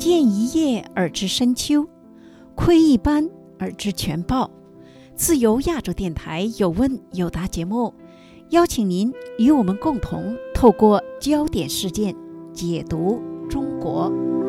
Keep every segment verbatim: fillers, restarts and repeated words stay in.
见一叶而知深秋，窥一斑而知全豹。自由亚洲电台有问有答节目，邀请您与我们共同透过焦点事件解读中国。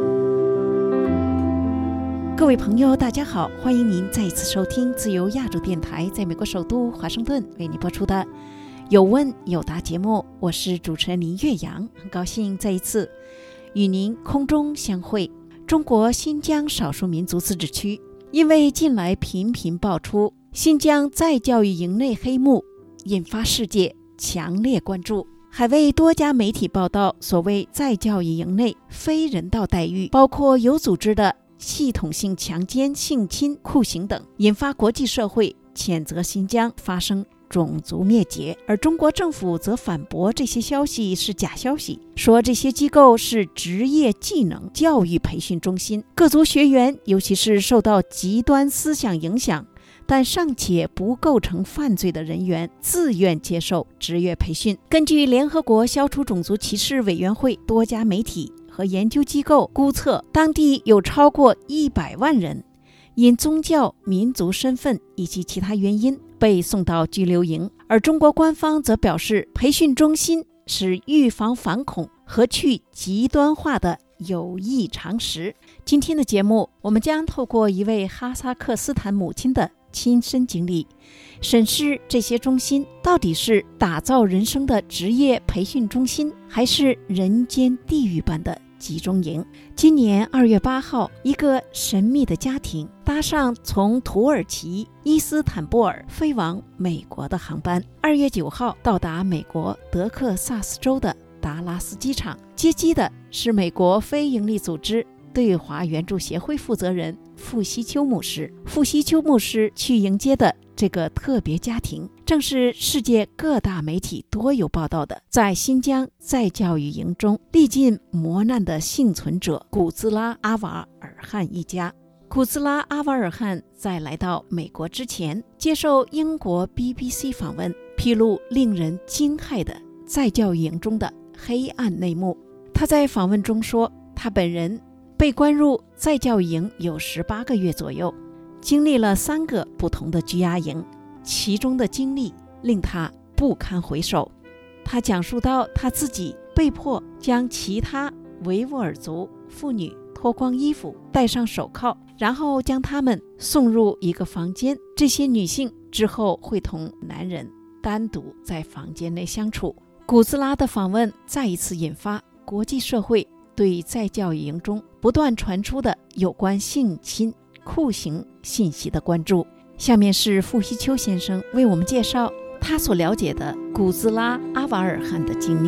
各位朋友大家好，欢迎您再一次收听自由亚洲电台在美国首都华盛顿为您播出的有问有答节目，我是主持人林月阳，很高兴再一次与您空中相会。中国新疆少数民族自治区因为近来频频爆出新疆再教育营内黑幕，引发世界强烈关注，还为多家媒体报道所谓再教育营内非人道待遇，包括有组织的系统性强奸、性侵、酷刑等，引发国际社会谴责新疆发生种族灭绝。而中国政府则反驳这些消息是假消息，说这些机构是职业技能教育培训中心，各族学员尤其是受到极端思想影响但尚且不构成犯罪的人员自愿接受职业培训。根据联合国消除种族歧视委员会多家媒体和研究机构估测，当地有超过一百万人因宗教、民族身份以及其他原因被送到拘留营。而中国官方则表示，培训中心是预防反恐和去极端化的有益常识。今天的节目，我们将透过一位哈萨克斯坦母亲的亲身经历，审视这些中心到底是打造人生的职业培训中心，还是人间地狱般的集中营。今年二月八号，一个神秘的家庭搭上从土耳其伊斯坦布尔飞往美国的航班，二月九号到达美国德克萨斯州的达拉斯机场。接机的是美国非营利组织对华援助协会负责人傅希秋牧师。傅希秋牧师去迎接的这个特别家庭，正是世界各大媒体多有报道的在新疆再教育营中历尽磨难的幸存者古兹拉阿瓦尔汗一家。古兹拉阿瓦尔汗在来到美国之前，接受英国 B B C 访问，披露令人惊骇的再教育营中的黑暗内幕。他在访问中说，他本人被关入再教育营有十八个月左右，经历了三个不同的拘押营，其中的经历令他不堪回首。他讲述到他自己被迫将其他维吾尔族妇女脱光衣服，戴上手铐，然后将他们送入一个房间，这些女性之后会同男人单独在房间内相处。古兹拉的访问再一次引发国际社会对在教育营中不断传出的有关性侵、酷刑信息的关注。下面是傅希秋先生为我们介绍他所了解的古兹拉阿瓦尔汗的经历。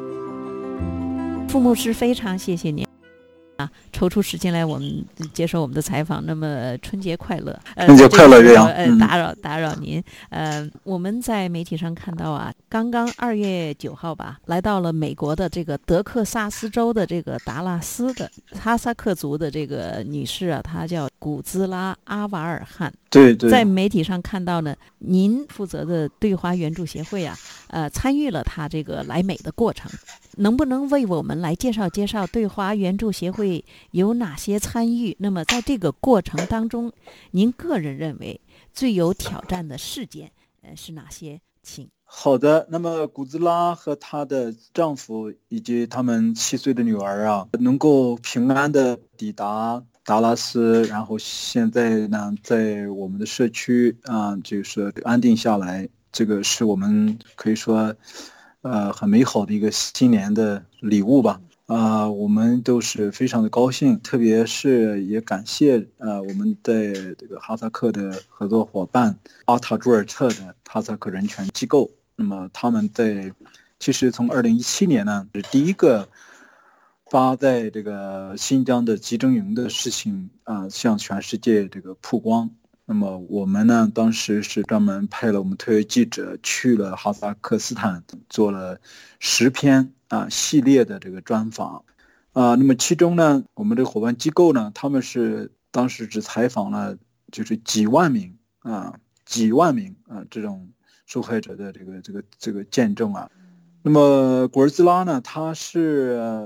傅牧师，非常谢谢您啊，抽出时间来我们接受我们的采访。那么春节快乐！ 呃、春节快乐，岳阳。 呃，打扰打扰您。呃，我们在媒体上看到啊，刚刚二月九号吧，来到了美国的这个德克萨斯州的这个达拉斯的哈萨克族的这个女士啊，她叫古兹拉阿瓦尔汗。 对对， 在媒体上看到呢，您负责的对华援助协会啊，呃，参与了她这个来美的过程。能不能为我们来介绍介绍对华援助协会有哪些参与？那么在这个过程当中，您个人认为最有挑战的事件呃是哪些？请。 好的，那么古兹拉和她的丈夫以及他们七岁的女儿啊，能够平安的抵达达拉斯，然后现在呢，在我们的社区啊，就是安定下来，这个是我们可以说呃，很美好的一个新年的礼物吧。啊、呃，我们都是非常的高兴，特别是也感谢呃我们在这个哈萨克的合作伙伴阿塔朱尔特的哈萨克人权机构。那么他们在其实从二零一七年呢，是第一个发在这个新疆的集中营的事情啊、呃，向全世界这个曝光。那么我们呢，当时是专门派了我们特约记者去了哈萨克斯坦，做了十篇啊系列的这个专访啊。那么其中呢，我们的伙伴机构呢，他们是当时只采访了就是几万名啊几万名啊这种受害者的这个这个这个见证啊。那么古尔兹拉呢，他是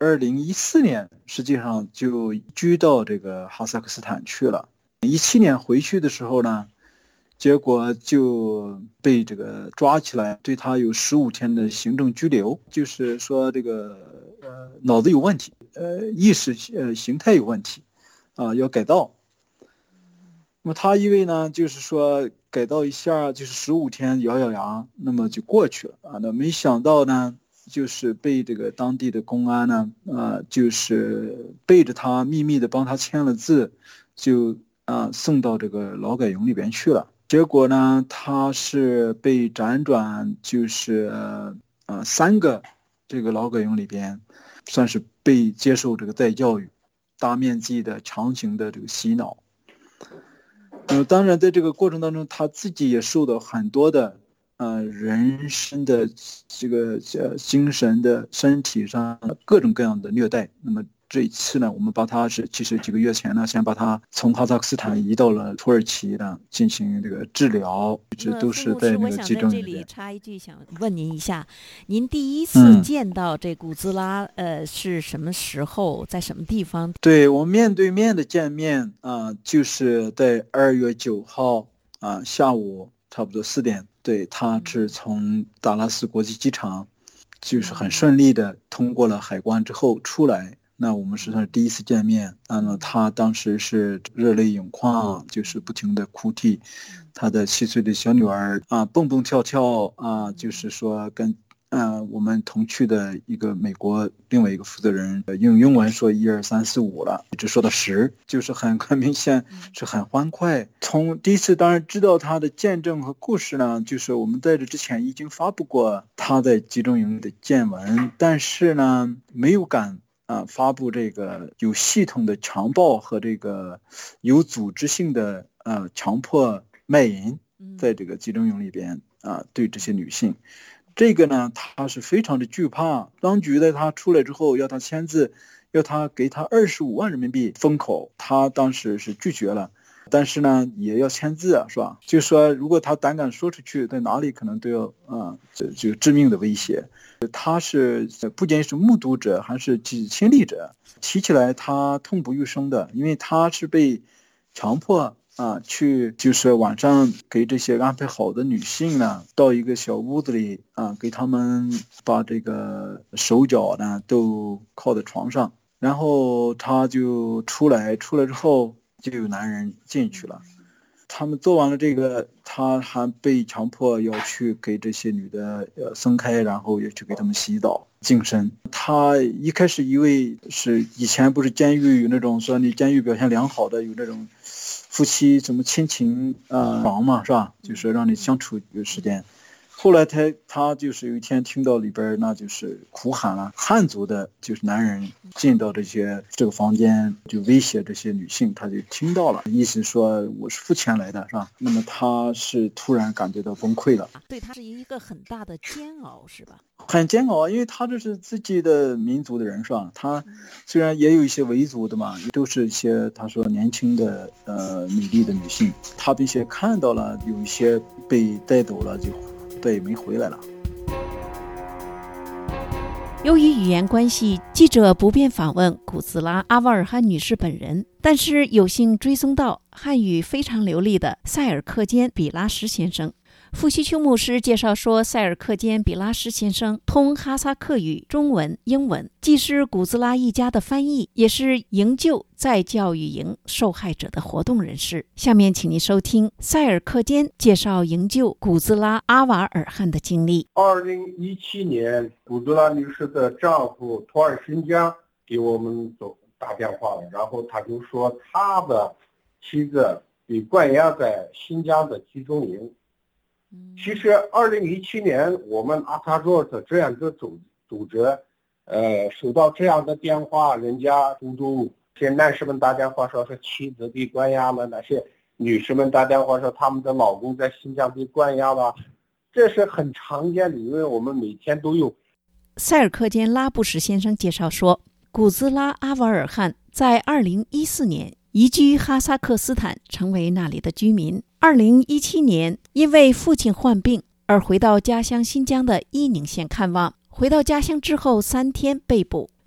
二零一四年实际上就居到这个哈萨克斯坦去了。一七年回去的时候呢，结果就被这个抓起来，对他有十五天的行政拘留，就是说这个呃脑子有问题，呃意识呃形态有问题，啊、呃、要改造。那么他因为呢，就是说改造一下，就是十五天咬咬牙，那么就过去了啊。那没想到呢，就是被这个当地的公安呢，啊、呃，就是背着他秘密的帮他签了字，就啊、呃、送到这个劳改营里边去了。结果呢，他是被辗转，就是呃呃三个这个劳改营里边，算是被接受这个再教育，大面积的强行的这个洗脑。呃，当然，在这个过程当中，他自己也受到很多的，呃，人身的这个呃精神的、身体上各种各样的虐待。那么这一次呢，我们把他是其实几个月前呢，先把他从哈萨克斯坦移到了土耳其呢，进行这个治疗，一直都是在那个集中营里。我想在这里插一句，想问您一下，您第一次见到这古兹拉，嗯、呃，是什么时候，在什么地方？ 对，我们面对面的见面啊、呃，就是在二月九号啊、呃、下午差不多四点，对，他是从达拉斯国际机场，就是很顺利的通过了海关之后出来。那我们是他第一次见面，那么他当时是热泪盈眶，就是不停的哭啼，他的七岁的小女儿啊蹦蹦跳跳啊，就是说跟呃我们同去的一个美国另外一个负责人用英文说一二三四五了，一直说到十，就是很很明显是很欢快。从第一次当然知道他的见证和故事呢，就是我们在这之前已经发布过他在集中营的见闻，但是呢没有敢啊，发布这个有系统的强暴和这个有组织性的呃强迫卖淫，在这个集中营里边啊，对这些女性，这个呢，他是非常的惧怕。当局在他出来之后，要他签字，要他给他二十五万人民币封口，他当时是拒绝了。但是呢，也要签字啊，是吧？就是说，如果他胆敢说出去，在哪里可能都要啊，这、呃、就致命的威胁。他是不仅是目睹者，还是亲历者。提起来他痛不欲生的，因为他是被强迫啊，去就是晚上给这些安排好的女性呢，到一个小屋子里啊，给他们把这个手脚呢都靠在床上，然后他就出来，出来之后。就有男人进去了，他们做完了这个，他还被强迫要去给这些女的呃松开，然后也去给他们洗澡净身。他一开始以为是以前不是监狱有那种说你监狱表现良好的有那种夫妻什么亲情呃房嘛，是吧？就是让你相处一个时间。后来他他就是有一天听到里边那就是哭喊了，汉族的就是男人进到这些这个房间就威胁这些女性，他就听到了，意思说我是付钱来的，是吧？那么他是突然感觉到崩溃了， 对他是一个很大的煎熬，是吧？ 很煎熬，因为他这是自己的民族的人，是吧？他虽然也有一些维族的嘛，都是一些他说年轻的呃美丽的女性，他并且看到了有一些被带走了就。对，没回来了。 由于语言关系，记者不便访问古兹拉·阿瓦尔汗女士本人，但是有幸追踪到汉语非常流利的塞尔克坚·比拉什先生。傅希秋牧师介绍说，塞尔克坚·比拉什先生通哈萨克语、中文、英文，既是古兹拉一家的翻译，也是营救再教育营受害者的活动人士。下面请您收听塞尔克坚介绍营救古兹拉阿瓦尔汗的经历。 二零一七年，古兹拉女士的丈夫托尔新疆给我们打电话了，然后他就说他的妻子被关押在新疆的集中营。其实二零一七年我们阿塔若特这样的组组织呃，收到这样的电话，人家嘟嘟些男士们打电话说是妻子被关押了，那些女士们打电话说他们的老公在新疆被关押了，这是很常见的，因为我们每天都有。 塞尔克坚拉布什先生介绍说，古兹拉阿瓦尔汗在二零一四年移居哈萨克斯坦，成为那里的居民。二零一七年，因为父亲患病而回到家乡新疆的伊宁县看望。回到家乡之后三天被捕，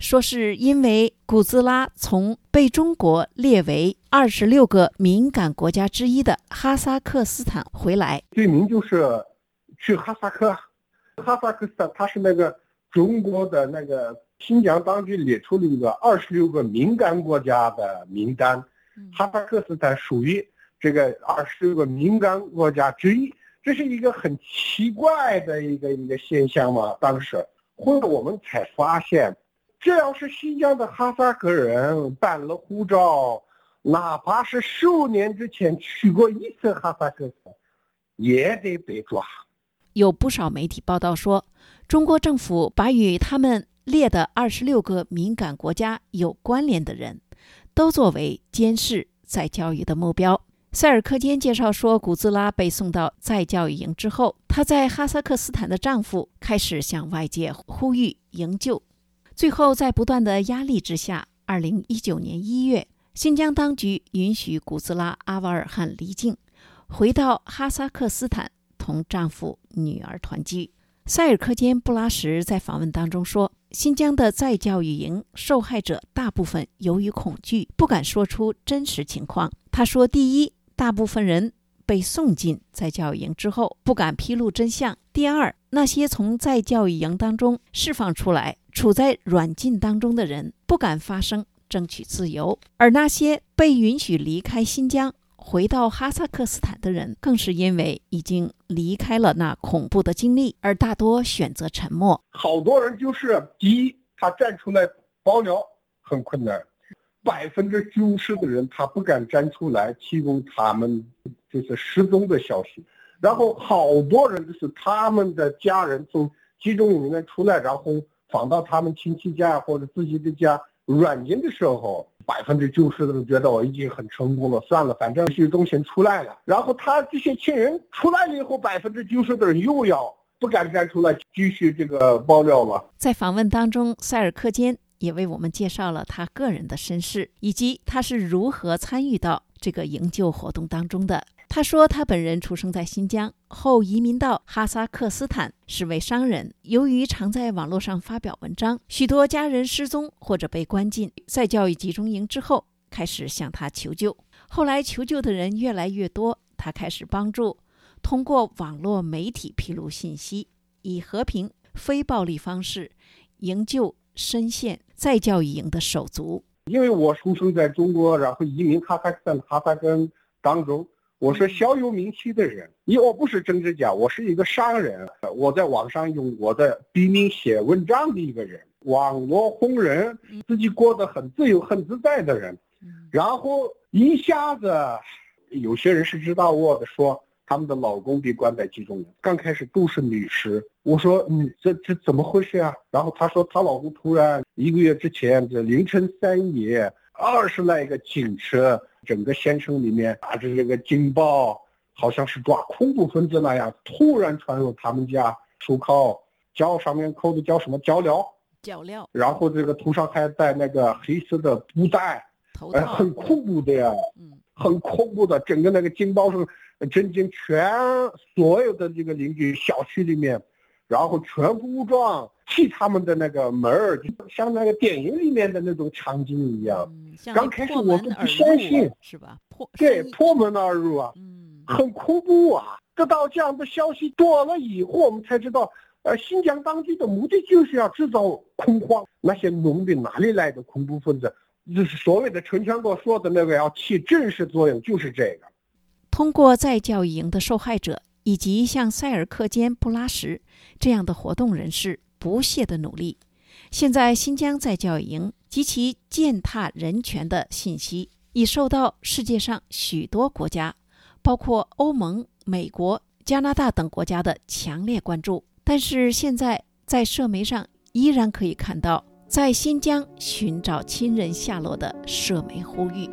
说是因为古兹拉从被中国列为二十六个敏感国家之一的哈萨克斯坦回来。 罪名就是去哈萨克，哈萨克斯坦它是那个中国的那个新疆当局列出了一个二十六个敏感国家的名单，哈萨克斯坦属于这个二十六个敏感国家之一，这是一个很奇怪的一个一个现象嘛。当时后来我们才发现，只要是新疆的哈萨克人办了护照，哪怕是十五年之前去过一次哈萨克斯坦，也得被抓。 有不少媒体报道说，中国政府把与他们列的二十六个敏感国家有关联的人都作为监视再教育的目标。塞尔科坚介绍说，古兹拉被送到再教育营之后，她在哈萨克斯坦的丈夫开始向外界呼吁营救。最后在不断的压力之下，二零一九年一月，新疆当局允许古兹拉阿瓦尔汗离境，回到哈萨克斯坦同丈夫女儿团聚。塞尔科坚布拉什在访问当中说，新疆的再教育营受害者大部分由于恐惧不敢说出真实情况。他说，第一，大部分人被送进再教育营之后不敢披露真相；第二，那些从再教育营当中释放出来处在软禁当中的人不敢发声争取自由，而那些被允许离开新疆回到哈萨克斯坦的人，更是因为已经离开了那恐怖的经历，而大多选择沉默。 好多人就是第一，他站出来爆料很困难，百分之九十的人他不敢站出来提供他们就是失踪的消息，然后好多人就是他们的家人从集中营里面出来，然后放到他们亲戚家或者自己的家软禁的时候，百分之九十的人觉得我已经很成功了，算了，反正集中先出来了。然后他这些亲人出来了以后，百分之九十的人又要不敢站出来继续这个爆料了。 在访问当中，塞尔科坚也为我们介绍了他个人的身世，以及他是如何参与到这个营救活动当中的。他说，他本人出生在新疆，后移民到哈萨克斯坦，是位商人。由于常在网络上发表文章，许多家人失踪或者被关进再教育集中营之后，开始向他求救。后来求救的人越来越多，他开始帮助通过网络媒体披露信息，以和平非暴力方式营救深陷再教育营的手足。 因为我出生在中国，然后移民哈萨克斯坦哈萨克当中，我是小有名气的人，因为我不是政治家，我是一个商人，我在网上用我的笔名写文章的一个人，网络红人，自己过得很自由很自在的人。然后一下子有些人是知道我的，说他们的老公被关在集中营，刚开始都是女士，我说你这这怎么回事啊？然后她说她老公突然一个月之前这凌晨三夜二十来个警车，整个县城里面打着这个警报，好像是抓恐怖分子那样，突然传入他们家，手铐脚上面扣的叫什么脚镣， 脚镣， 然后这个头上还戴那个黑色的布带，哎，很恐怖的呀，嗯，很恐怖的，整个那个警报声震惊全所有的这个邻居小区里面，然后全部武装踢他们的那个门儿，像那个电影里面的那种场景一样。嗯、刚开始我都不相信， 是吧？破对，破门而入啊，嗯，很恐怖啊。得到这样的消息多了以后，我们才知道，呃，新疆当局的目的就是要制造恐慌。那些农民哪里来的恐怖分子？就是所谓的陈全国说的那个要起震慑作用，就是这个。 通过再教育营的受害者以及像塞尔克坚布拉什这样的活动人士不懈的努力，现在新疆再教育营及其践踏人权的信息已受到世界上许多国家，包括欧盟、美国、加拿大等国家的强烈关注。但是现在在社媒上依然可以看到在新疆寻找亲人下落的社媒呼吁。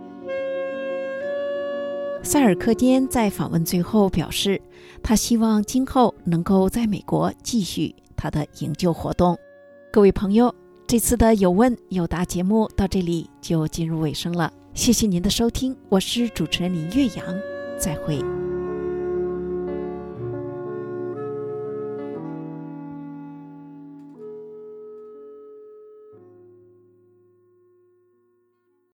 塞尔克坚在访问最后表示，他希望今后能够在美国继续他的营救活动。各位朋友，这次的有问有答节目到这里就进入尾声了，谢谢您的收听，我是主持人林月阳，再会。